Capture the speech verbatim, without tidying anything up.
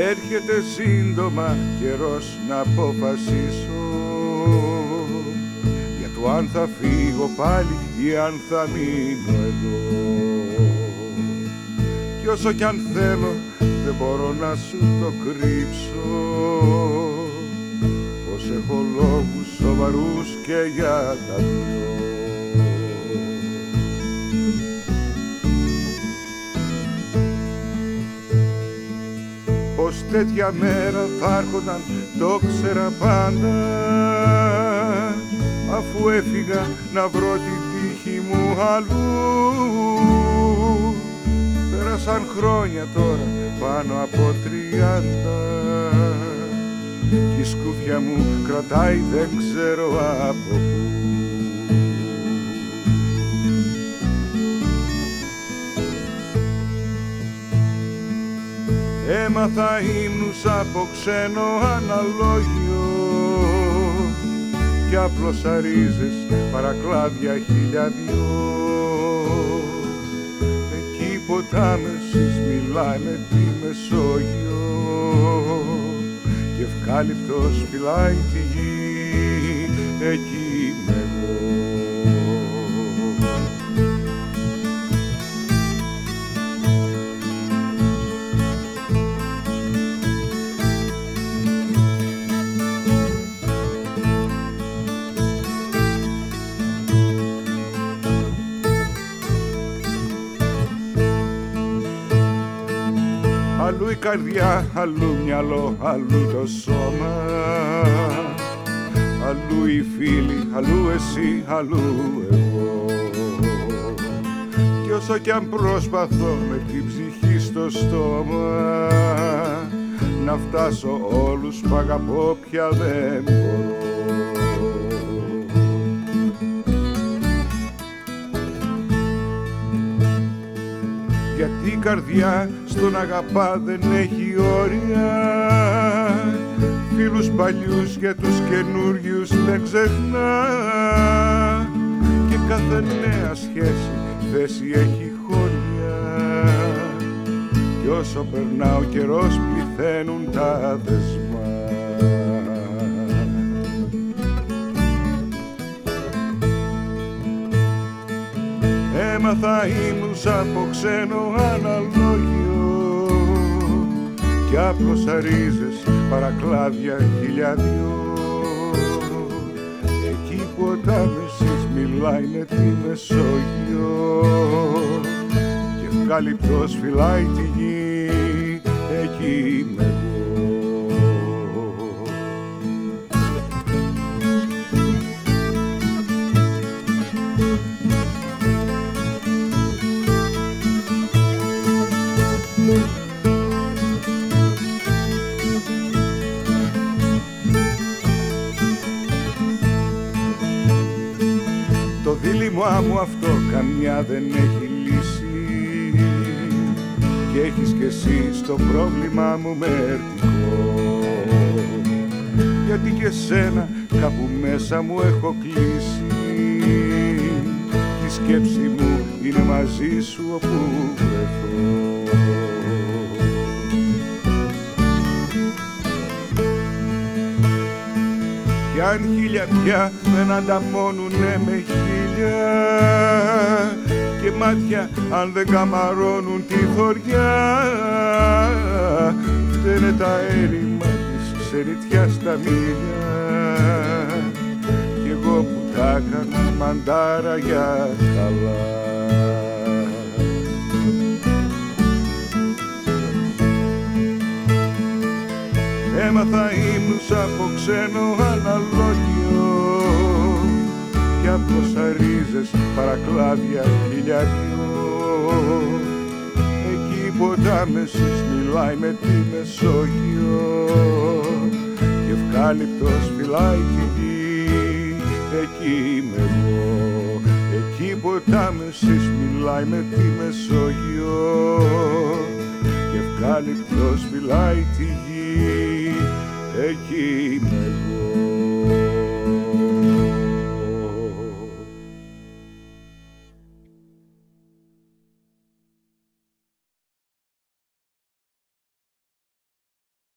Έρχεται σύντομα καιρός να αποφασίσω για το αν θα φύγω πάλι ή αν θα μείνω εδώ. Κι όσο κι αν θέλω δεν μπορώ να σου το κρύψω, πως έχω λόγους σοβαρούς και για τα δυο. Πως τέτοια μέρα θα έρχονταν το ξέρα πάντα, αφού έφυγα να βρω την τύχη μου αλλού. Πέρασαν χρόνια τώρα πάνω από τριάντα κι η σκούφια μου κρατάει δεν ξέρω από πού. Έμαθα ύμνους από ξένο αναλόγιο κι άπλωσα ρίζες παρακλάδια χιλιαδιό. Εκεί ποτάμεσης μιλάει με τη Μεσόγειο και ευκάλυπτος φυλάει τη γη, εκεί είμαι εγώ. Αλλού η καρδιά, αλλού μυαλό, αλλού το σώμα, αλλού οι φίλοι, αλλού εσύ, αλλού εγώ. Κι όσο κι αν προσπαθώ με την ψυχή στο στόμα να φτάσω όλους που αγαπώ πια δεν μπορώ. Γιατί η καρδιά στον αγαπά δεν έχει όρια, φίλους παλιούς για τους καινούριους δεν ξεχνά και κάθε νέα σχέση θέση έχει χώρια κι όσο περνά ο καιρός πληθαίνουν τα δεσμά. Έμαθα ύμνους από ξένο αναλόγιο κι άπλωσα ρίζες παρακλάδια χιλιαδιό. Εκεί που ο Τάμεσης μιλάει με τη Μεσόγειο και ευκάλυπτος φυλάει τη γη, εκεί είμαι εγώ. Το δίλημά μου αυτό καμιά δεν έχει λύση και έχεις κι εσύ στο πρόβλημά μου μερτικό, γιατί και σένα κάπου μέσα μου έχω κλείσει κι η σκέψη μου είναι μαζί σου όπου βρεθώ. Κι αν χίλια πια δεν ανταμώνουνε με χίλια και μάτια αν δεν καμαρώνουν τη θωριά, φταίνε τα έρημα της ξενιτιάς στα μίλια κι εγώ που τα έκανα μαντάρα για καλά. Έμαθα ύμνους από ξένο αναλόγιο κι άπλωσα ρίζες παρακλάδια χιλιαδιό. Εκεί που ο Τάμεσης μιλάει με τη Μεσόγειο και ευκάλυπτος φυλάει τη γη, εκεί είμαι εγώ. Εκεί που ο Τάμεσης μιλάει με τη Μεσόγειο και ευκάλυπτος φυλάει τη γη, εκεί είμαι εγώ.